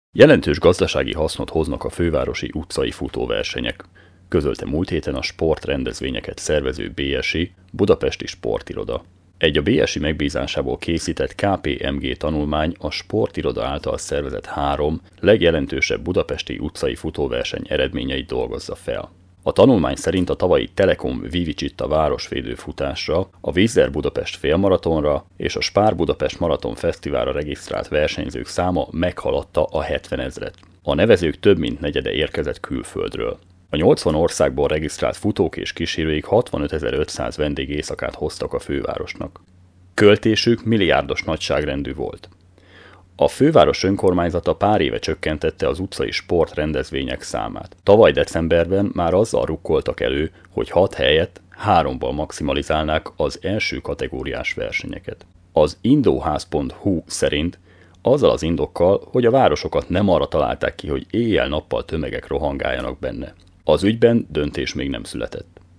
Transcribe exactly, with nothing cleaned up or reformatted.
Jelentős gazdasági hasznot hoznak a fővárosi utcai futóversenyek, közölte múlt héten a sportrendezvényeket szervező bé es i Budapesti Sportiroda. Egy a bé es i megbízásából készített ká pé em gé tanulmány a Sportiroda által szervezett három legjelentősebb budapesti utcai futóverseny eredményeit dolgozza fel. A tanulmány szerint a tavalyi Telekom Vivicsitta városvédő futásra, a Vízer Budapest félmaratonra és a Spár Budapest Maraton Fesztiválra regisztrált versenyzők száma meghaladta a hetvenezret. A nevezők több mint negyede érkezett külföldről. A nyolcvan országból regisztrált futók és kísérőik hatvanötezer-ötszáz vendégéjszakát hoztak a fővárosnak. Költésük milliárdos nagyságrendű volt. A főváros önkormányzata pár éve csökkentette az utcai sportrendezvények számát. Tavaly decemberben már azzal rukkoltak elő, hogy hat helyett háromban maximalizálnák az első kategóriás versenyeket. Az indóház pont hu szerint azzal az indokkal, hogy a városokat nem arra találták ki, hogy éjjel-nappal tömegek rohangáljanak benne. Az ügyben döntés még nem született.